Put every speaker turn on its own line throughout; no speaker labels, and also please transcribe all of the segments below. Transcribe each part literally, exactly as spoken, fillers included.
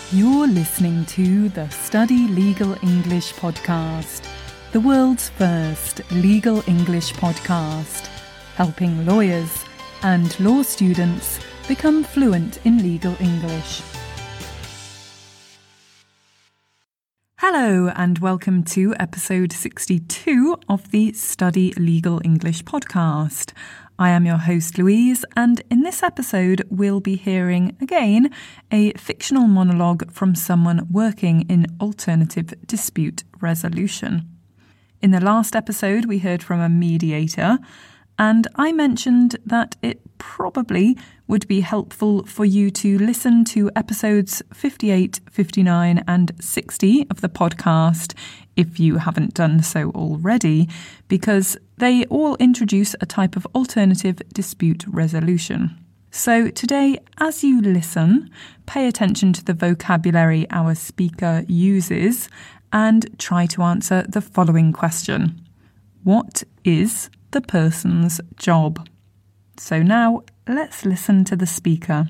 You're listening to the Study Legal English podcast, the world's first legal English podcast, helping lawyers and law students become fluent in legal English. Hello and welcome to episode sixty-two of the Study Legal English podcast. I am your host Louise, and in this episode we'll be hearing again a fictional monologue from someone working in alternative dispute resolution. In the last episode we heard from a mediator, and I mentioned that it probably would be helpful for you to listen to episodes fifty-eight, fifty-nine and sixty of the podcast if you haven't done so already, because they all introduce a type of alternative dispute resolution. So today, as you listen, pay attention to the vocabulary our speaker uses and try to answer the following question. What is the person's job? So now, let's listen to the speaker.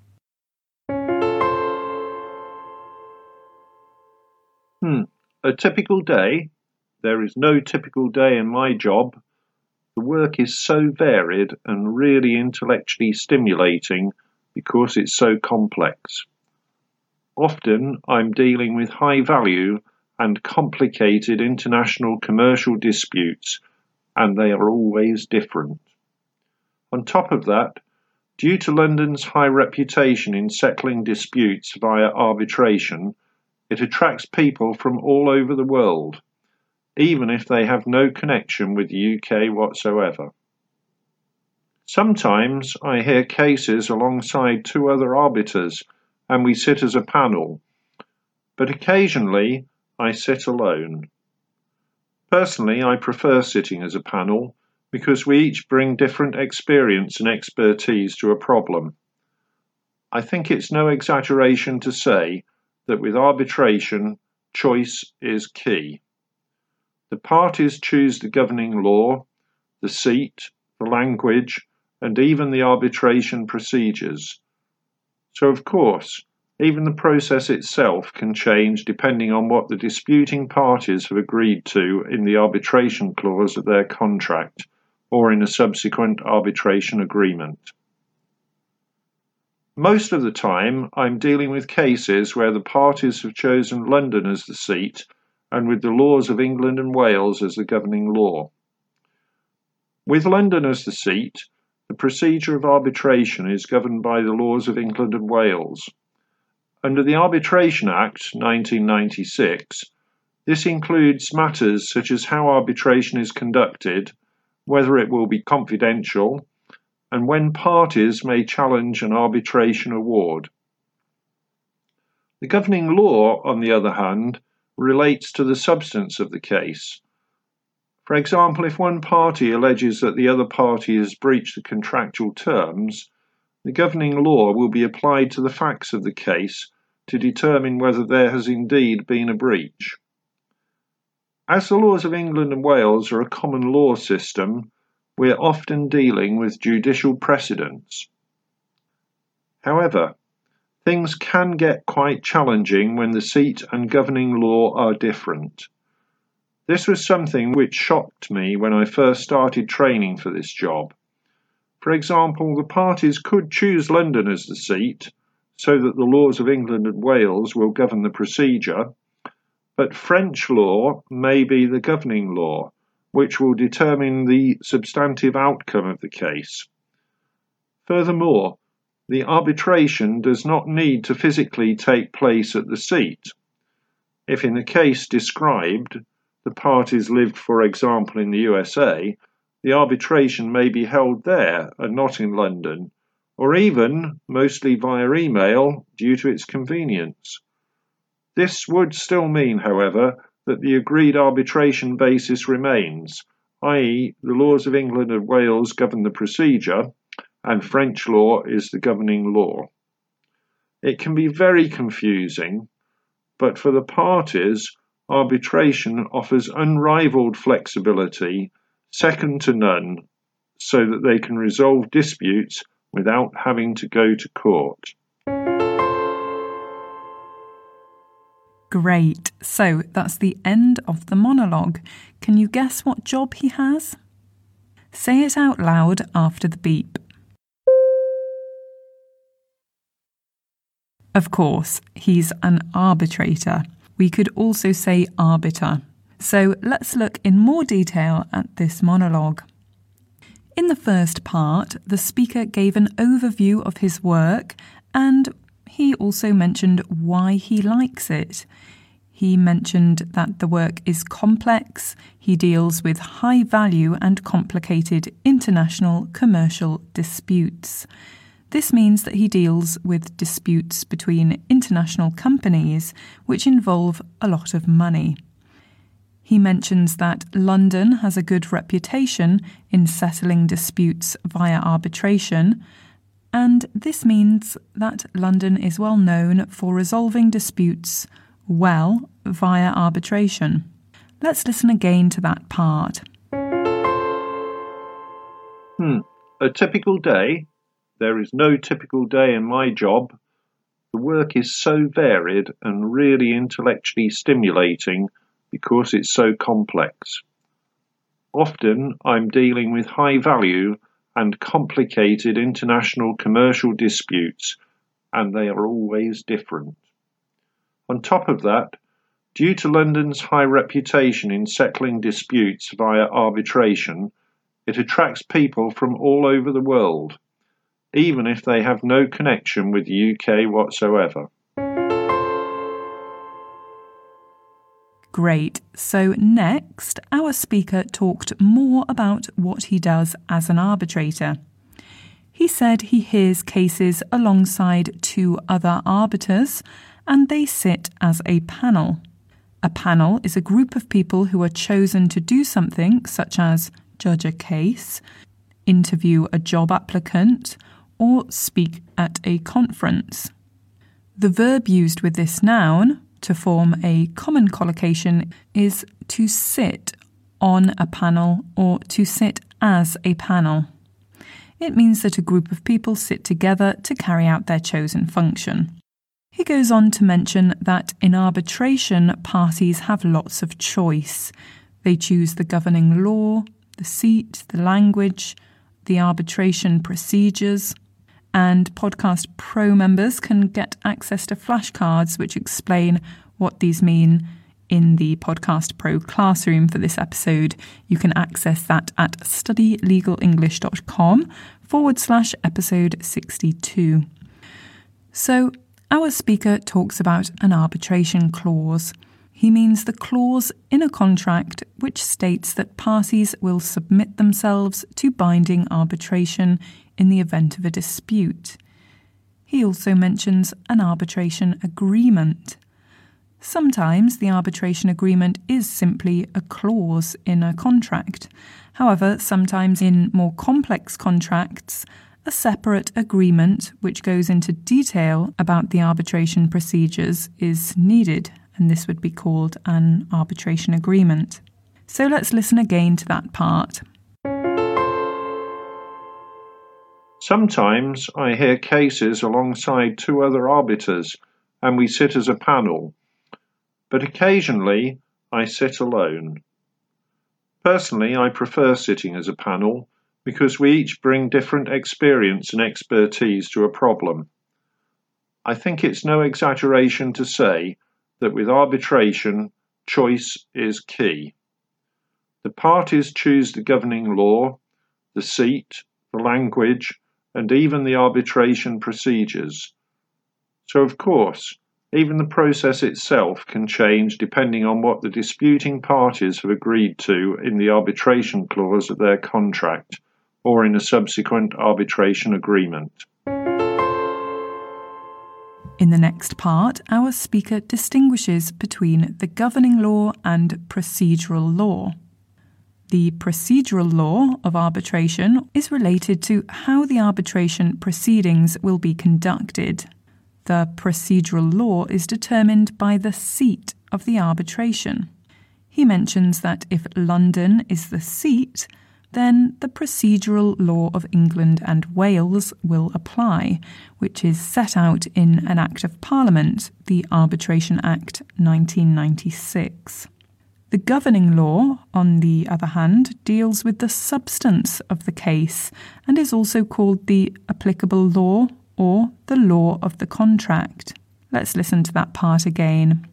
Hmm. A typical day? There is no typical day in my job. The work is so varied and really intellectually stimulating because it's so complex. Often I'm dealing with high value and complicated international commercial disputes, and they are always different. On top of that, due to London's high reputation in settling disputes via arbitration, it attracts people from all over the world, even if they have no connection with the U K whatsoever. Sometimes I hear cases alongside two other arbiters and we sit as a panel, but occasionally I sit alone. Personally, I prefer sitting as a panel because we each bring different experience and expertise to a problem. I think it's no exaggeration to say that with arbitration, choice is key. The parties choose the governing law, the seat, the language, and even the arbitration procedures. So, of course, even the process itself can change depending on what the disputing parties have agreed to in the arbitration clause of their contract or in a subsequent arbitration agreement. Most of the time, I'm dealing with cases where the parties have chosen London as the seat and with the laws of England and Wales as the governing law. With London as the seat, the procedure of arbitration is governed by the laws of England and Wales. Under the Arbitration Act nineteen ninety-six, this includes matters such as how arbitration is conducted, whether it will be confidential, and when parties may challenge an arbitration award. The governing law, on the other hand, relates to the substance of the case. For example, if one party alleges that the other party has breached the contractual terms, the governing law will be applied to the facts of the case to determine whether there has indeed been a breach. As the laws of England and Wales are a common law system, we are often dealing with judicial precedents. However, things can get quite challenging when the seat and governing law are different. This was something which shocked me when I first started training for this job. For example, the parties could choose London as the seat, so that the laws of England and Wales will govern the procedure, but French law may be the governing law, which will determine the substantive outcome of the case. Furthermore, the arbitration does not need to physically take place at the seat. If in the case described, the parties lived, for example, in the U S A, the arbitration may be held there and not in London, or even, mostly via email, due to its convenience. This would still mean, however, that the agreed arbitration basis remains, that is, the laws of England and Wales govern the procedure, and French law is the governing law. It can be very confusing, but for the parties, arbitration offers unrivaled flexibility, second to none, so that they can resolve disputes without having to go to court.
Great. So that's the end of the monologue. Can you guess what job he has? Say it out loud after the beep. Of course, he's an arbitrator. We could also say arbiter. So let's look in more detail at this monologue. In the first part, the speaker gave an overview of his work and he also mentioned why he likes it. He mentioned that the work is complex, he deals with high value and complicated international commercial disputes. This means that he deals with disputes between international companies which involve a lot of money. He mentions that London has a good reputation in settling disputes via arbitration, and this means that London is well known for resolving disputes well via arbitration. Let's listen again to that part.
Hmm. A typical day? There is no typical day in my job. The work is so varied and really intellectually stimulating because it's so complex. Often I'm dealing with high value and complicated international commercial disputes, and they are always different. On top of that, due to London's high reputation in settling disputes via arbitration, it attracts people from all over the world, even if they have no connection with the U K whatsoever.
Great. So next, our speaker talked more about what he does as an arbitrator. He said he hears cases alongside two other arbiters, and they sit as a panel. A panel is a group of people who are chosen to do something such as judge a case, interview a job applicant, or speak at a conference. The verb used with this noun to form a common collocation is to sit on a panel or to sit as a panel. It means that a group of people sit together to carry out their chosen function. He goes on to mention that in arbitration, parties have lots of choice. They choose the governing law, the seat, the language, the arbitration procedures, and Podcast Pro members can get access to flashcards which explain what these mean in the Podcast Pro classroom for this episode. You can access that at studylegalenglish.com forward slash episode 62. So, our speaker talks about an arbitration clause. He means the clause in a contract which states that parties will submit themselves to binding arbitration in the event of a dispute. He also mentions an arbitration agreement. Sometimes the arbitration agreement is simply a clause in a contract. However, sometimes in more complex contracts, a separate agreement which goes into detail about the arbitration procedures is needed, and this would be called an arbitration agreement. So let's listen again to that part.
Sometimes I hear cases alongside two other arbiters and we sit as a panel, but occasionally I sit alone. Personally, I prefer sitting as a panel because we each bring different experience and expertise to a problem. I think it's no exaggeration to say that with arbitration, choice is key. The parties choose the governing law, the seat, the language, and even the arbitration procedures. So, of course, even the process itself can change depending on what the disputing parties have agreed to in the arbitration clause of their contract or in a subsequent arbitration agreement.
In the next part, our speaker distinguishes between the governing law and procedural law. The procedural law of arbitration is related to how the arbitration proceedings will be conducted. The procedural law is determined by the seat of the arbitration. He mentions that if London is the seat, then the procedural law of England and Wales will apply, which is set out in an Act of Parliament, the Arbitration Act nineteen ninety-six. The governing law, on the other hand, deals with the substance of the case and is also called the applicable law or the law of the contract. Let's listen to that part again.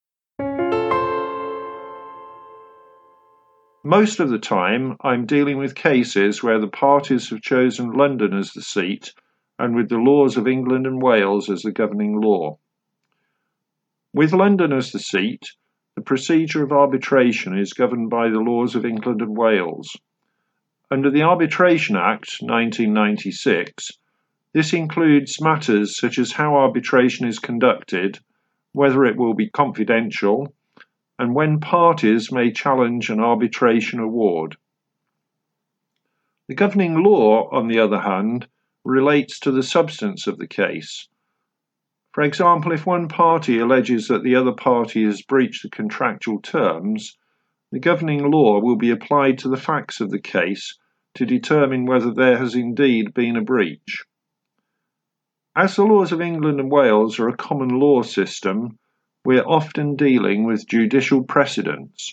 Most of the time, I'm dealing with cases where the parties have chosen London as the seat and with the laws of England and Wales as the governing law. With London as the seat, the procedure of arbitration is governed by the laws of England and Wales. Under the Arbitration Act nineteen ninety-six, this includes matters such as how arbitration is conducted, whether it will be confidential, and when parties may challenge an arbitration award. The governing law, on the other hand, relates to the substance of the case. For example, if one party alleges that the other party has breached the contractual terms, the governing law will be applied to the facts of the case to determine whether there has indeed been a breach. As the laws of England and Wales are a common law system, we are often dealing with judicial precedents.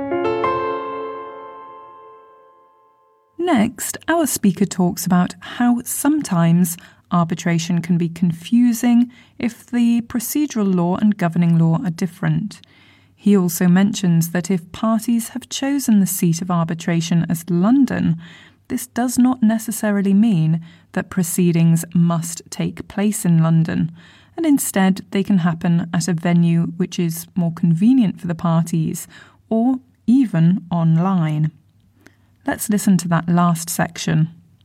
Next, our speaker talks about how sometimes arbitration can be confusing if the procedural law and governing law are different. He also mentions that if parties have chosen the seat of arbitration as London, this does not necessarily mean that proceedings must take place in London, and instead they can happen at a venue which is more convenient for the parties, or even online. Let's listen to that last section.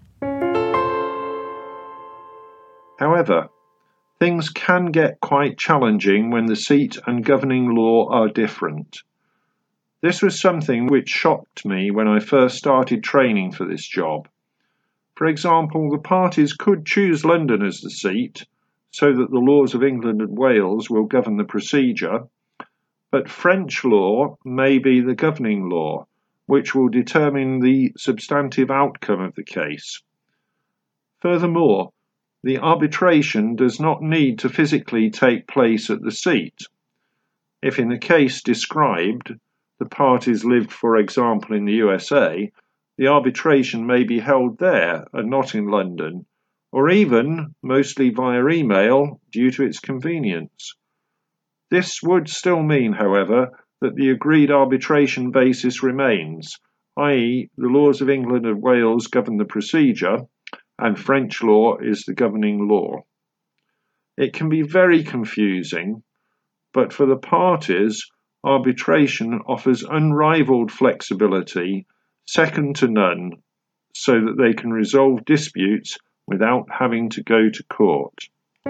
However, things can get quite challenging when the seat and governing law are different. This was something which shocked me when I first started training for this job. For example, the parties could choose London as the seat, so that the laws of England and Wales will govern the procedure, but French law may be the governing law, which will determine the substantive outcome of the case. Furthermore, the arbitration does not need to physically take place at the seat. If in the case described, the parties lived, for example, in the U S A, the arbitration may be held there and not in London, or even, mostly via email, due to its convenience. This would still mean, however, that the agreed arbitration basis remains, that is, the laws of England and Wales govern the procedure, and French law is the governing law. It can be very confusing, but for the parties, arbitration offers unrivaled flexibility, second to none, so that they can resolve disputes without having to go to court.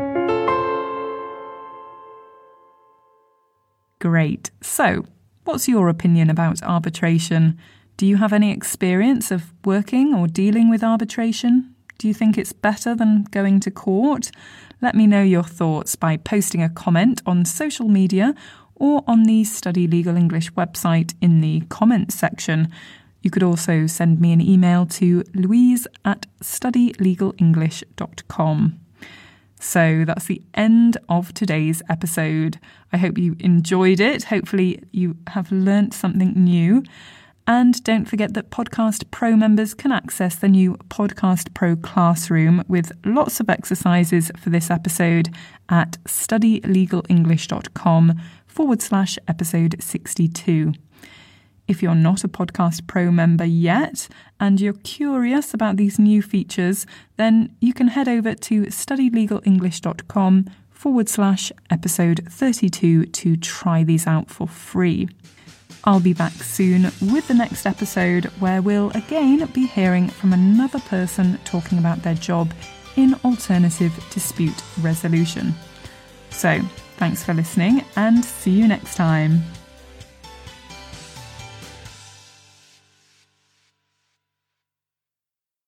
Great. So, what's your opinion about arbitration? Do you have any experience of working or dealing with arbitration? Do you think it's better than going to court? Let me know your thoughts by posting a comment on social media or on the Study Legal English website in the comments section. You could also send me an email to louise at study legal english dot com. So that's the end of today's episode. I hope you enjoyed it. Hopefully you have learnt something new. And don't forget that Podcast Pro members can access the new Podcast Pro Classroom with lots of exercises for this episode at studylegalenglish.com forward slash episode 62. If you're not a Podcast Pro member yet and you're curious about these new features, then you can head over to studylegalenglish.com forward slash episode 32 to try these out for free. I'll be back soon with the next episode where we'll again be hearing from another person talking about their job in alternative dispute resolution. So, thanks for listening and see you next time.